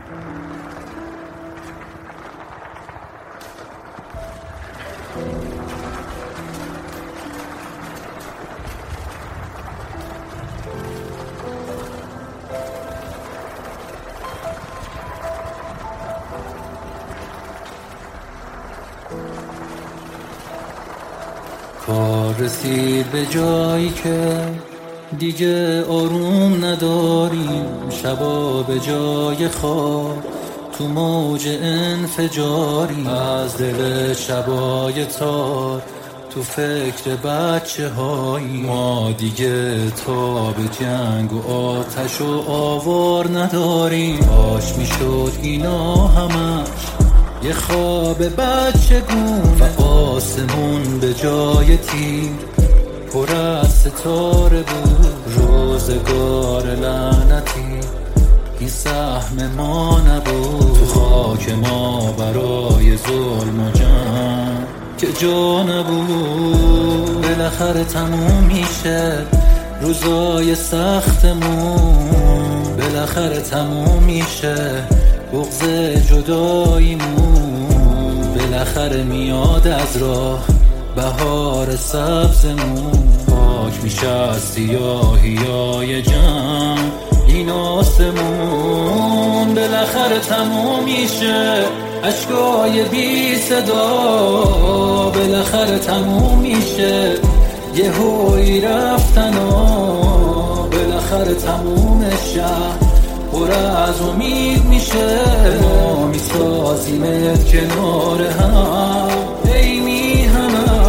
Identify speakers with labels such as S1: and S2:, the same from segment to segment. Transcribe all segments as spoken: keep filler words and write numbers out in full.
S1: کار رسید به جایی که دیگه آروم نداریم، شبا به جای خواب تو موج انفجاری، از دل شبای تار تو فکر بچه هایی. ما دیگه تا به جنگ و آتش و آوار نداریم، کاش میشد اینا همش یه خواب بچه گونه و آسمون به جای تیر پر از ستاره بود. روزگار لعنتی این سهم ما نبود، تو خاک ما برای ظلم و جنگ که جا نبود. بالاخره تموم میشه روزای سختمون، بالاخره تموم میشه بغض جداییمون، بالاخره میاد از راه بهار سبزمون. پاک میشه از سیاهیای جنگ این آسمون، بالاخره تموم میشه اشکای بی صدا، بالاخره تموم میشه یه هوی رفتن و بالاخره تموم شهر پر از امید میشه. ما میسازیمت کنار هم ای میهنم.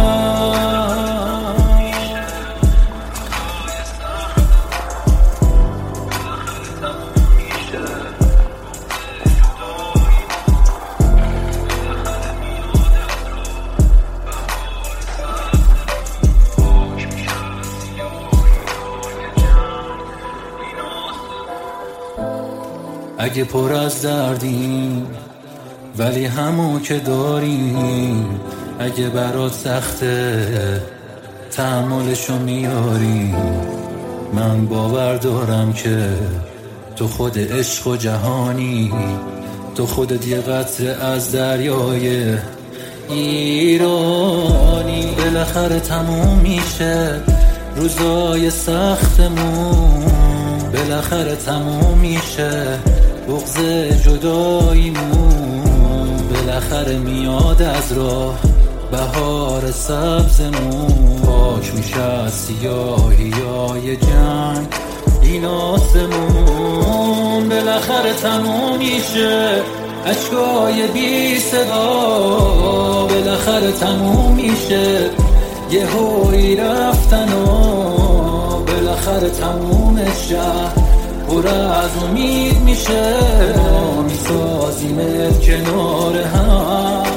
S1: اگه پر از دردیم ولی همون که داریم، اگه برات سخته تحملشو میاریم، من باور دارم که تو خود عشق و جهانی، تو خودت یه قطره از دریای ایرانی. بالاخره تموم میشه روزای سختمون، بالاخره تموم میشه بغض جداییمون، بالاخره میاد از راه بهار سبزمون. پاک میشه از سیاهیای جنگ این آسمون، بالاخره تموم میشه اشکای بی صدا، بالاخره تموم میشه یه هوی رفتن و بالاخره تموم شهر پر از امید میشه. ما میسازیمت کنار هم